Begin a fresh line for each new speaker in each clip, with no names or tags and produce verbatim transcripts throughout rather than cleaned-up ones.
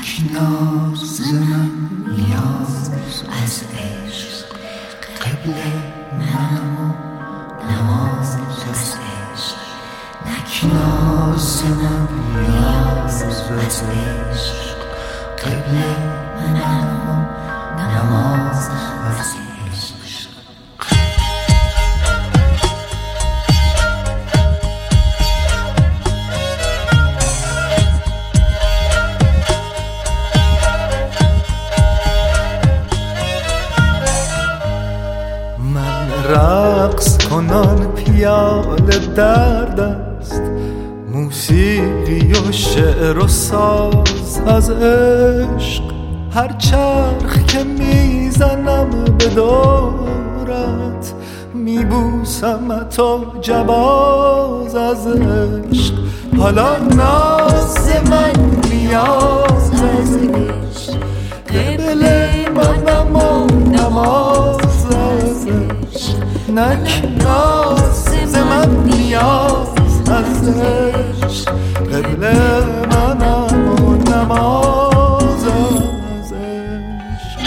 ناز من نیاز از عشق، قبله منم و نماز از عشق. نک ناز من نیاز از عشق، قبله منم و نماز از عشق.
رقص کنان پیاله در دست، موسیقی و شعر و ساز از عشق. هر چرخ که میزنم به دورت، میبوسمت و جواز از عشق. حالا ناز من نیاز از عشق، قبل منم و نماز از عشق. نک ناز من نیاز از عشق، قبل منم و نماز از عشق.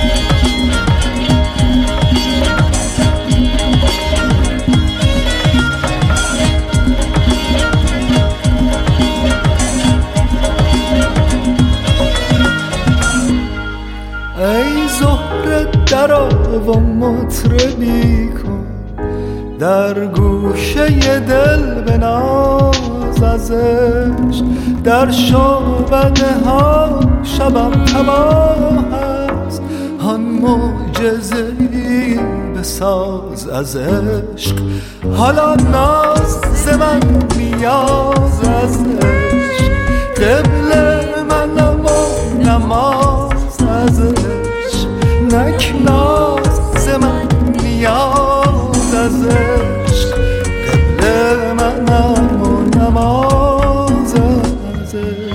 ای زهره درآ و مطربی کن، در گوشه دل بناز از عشق. در شعبده ها شبم تباه است، آن معجزه‌ای بساز از عشق. حالا ناز من نیاز از عشق، قبل منم و نماز از عشق. نک ناز من نیاز از عشق، قبل منم و نماز از عشق.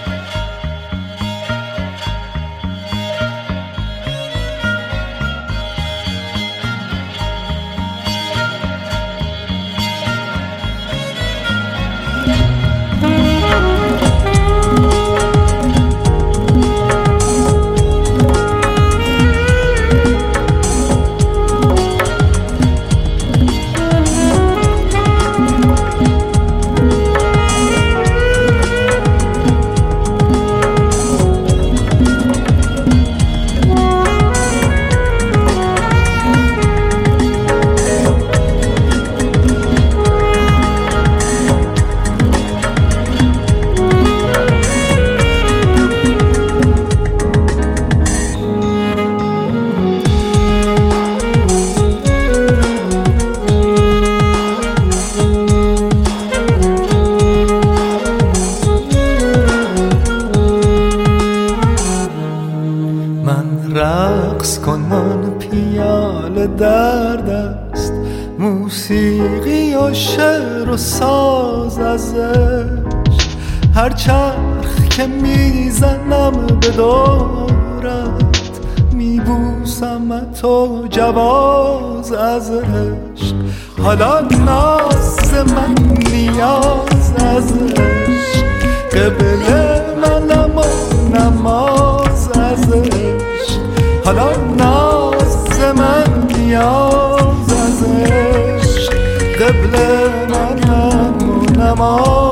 رقص کنان پیاله در دست، موسیقی و شعر و ساز از عشق. هر چرخ که میزنم به دورت، میبوسمت و جواز از عشق. حالا ناز من نیاز از عشق، قبل منم و نماز از عشق. حالا ناز من نیاز از عشق، قبل منم و نماز